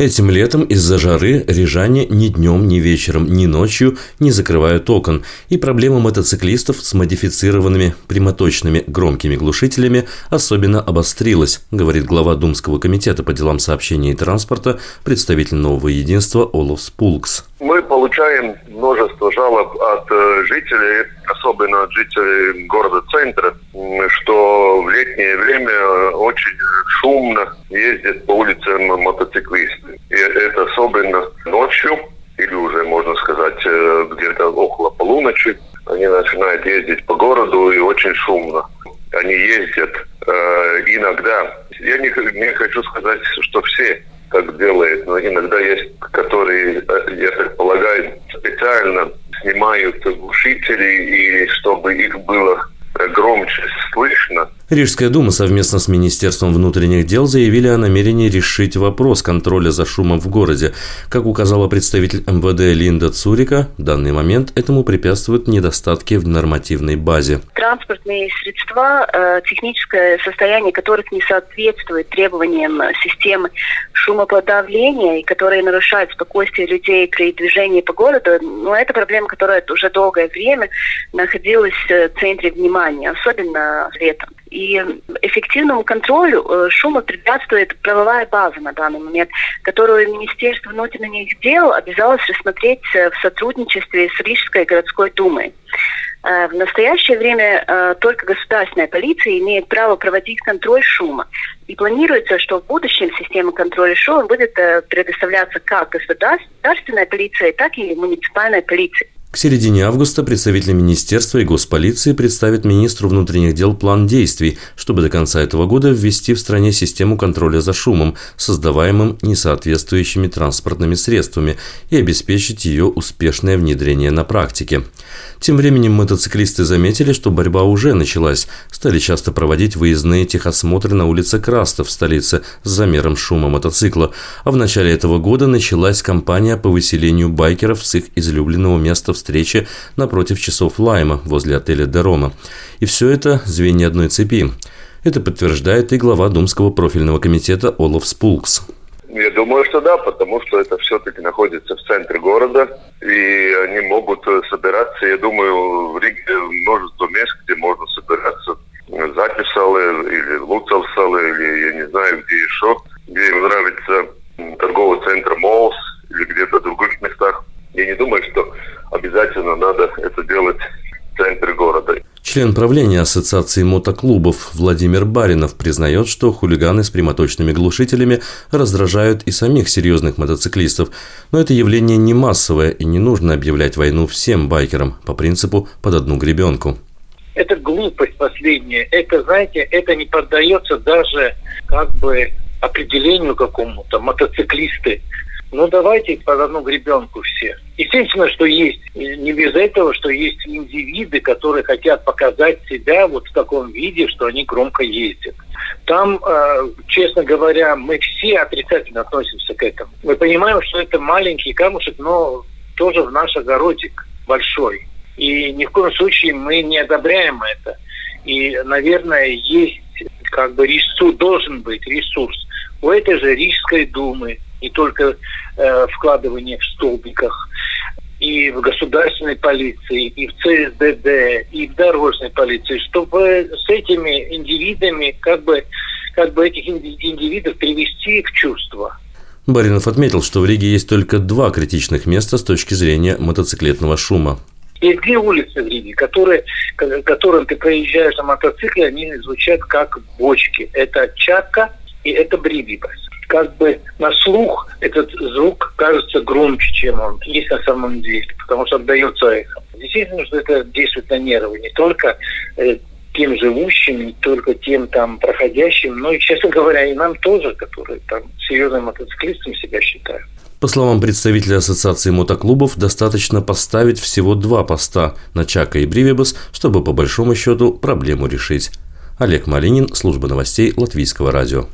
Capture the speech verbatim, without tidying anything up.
Этим летом из-за жары рижане ни днем, ни вечером, ни ночью не закрывают окон. И проблема мотоциклистов с модифицированными прямоточными громкими глушителями особенно обострилась, говорит глава Думского комитета по делам сообщения и транспорта, представитель Нового единства Олаф Спулкс. Мы получаем множество жалоб от жителей, особенно от жителей города-центра, что в летнее время очень шумно ездят по улицам мотоциклисты. И это особенно ночью, или уже, можно сказать, где-то около полуночи. Они начинают ездить по городу, и очень шумно. Они ездят э, иногда. Я не, не хочу сказать, что все так делают, но иногда есть, которые, я так полагаю, специально снимают глушители, и чтобы их было громче слышно. Рижская дума совместно с Министерством внутренних дел заявили о намерении решить вопрос контроля за шумом в городе. Как указала представитель эм вэ дэ Линда Цурика, в данный момент этому препятствуют недостатки в нормативной базе. Транспортные средства, техническое состояние которых не соответствует требованиям системы шумоподавления и которые нарушают спокойствие людей при движении по городу, ну, это проблема, которая уже долгое время находилась в центре внимания, особенно летом. И эффективному контролю шума препятствует правовая база на данный момент, которую Министерство внутренних дел обязалось рассмотреть в сотрудничестве с Рижской городской думой. В настоящее время только государственная полиция имеет право проводить контроль шума. И планируется, что в будущем система контроля шума будет предоставляться как государственной полицией, так и муниципальной полицией. К середине августа представители министерства и госполиции представят министру внутренних дел план действий, чтобы до конца этого года ввести в стране систему контроля за шумом, создаваемым несоответствующими транспортными средствами, и обеспечить ее успешное внедрение на практике. Тем временем мотоциклисты заметили, что борьба уже началась. Стали часто проводить выездные техосмотры на улице Краста в столице с замером шума мотоцикла. А в начале этого года началась кампания по выселению байкеров с их излюбленного места встречи напротив часов Лайма возле отеля Де Рома. И все это звенья одной цепи. Это подтверждает и глава Думского профильного комитета Олаф Спулкс. Я думаю, что да, потому что это все-таки находится в центре города, и они могут собираться, я думаю, в Риге множество мест, где можно собираться, Записалы или Луцалсалы, или я не знаю, где еще, где им нравится торговый центр Молс или где-то в других местах. Я не думаю, что обязательно надо это делать в центре города. Член правления Ассоциации мотоклубов Владимир Баринов признает, что хулиганы с прямоточными глушителями раздражают и самих серьезных мотоциклистов. Но это явление не массовое, и не нужно объявлять войну всем байкерам по принципу «под одну гребенку». Это глупость последняя. Это, знаете, это не поддается даже как бы определению какому-то. Мотоциклисты. Ну, давайте под одну гребенку все. Естественно, что есть, не без этого, что есть индивиды, которые хотят показать себя вот в таком виде, что они громко ездят. Там, э, честно говоря, мы все отрицательно относимся к этому. Мы понимаем, что это маленький камушек, но тоже в наш огородик большой. И ни в коем случае мы не одобряем это. И, наверное, есть как бы ресурс, должен быть ресурс у этой же Рижской думы, не только э, вкладывание в столбиках, и в государственной полиции, и в цэ эс дэ дэ, и в дорожной полиции, чтобы с этими индивидами, как бы, как бы этих индивидов привести в чувство. Баринов отметил, что в Риге есть только два критичных места с точки зрения мотоциклетного шума. Есть две улицы в Риге, которые, которым ты проезжаешь на мотоцикле, они звучат как бочки. Это Чакка и это Брибибас. Как бы на слух этот звук кажется громче, чем он есть на самом деле, потому что отдается эхом. Действительно, что это действует на нервы не только э, тем живущим, не только тем там проходящим, но и, честно говоря, и нам тоже, которые там серьезным мотоциклистом себя считают. По словам представителя Ассоциации мотоклубов, достаточно поставить всего два поста на Чакка и Брибибас, чтобы по большому счету проблему решить. Олег Малинин, служба новостей Латвийского радио.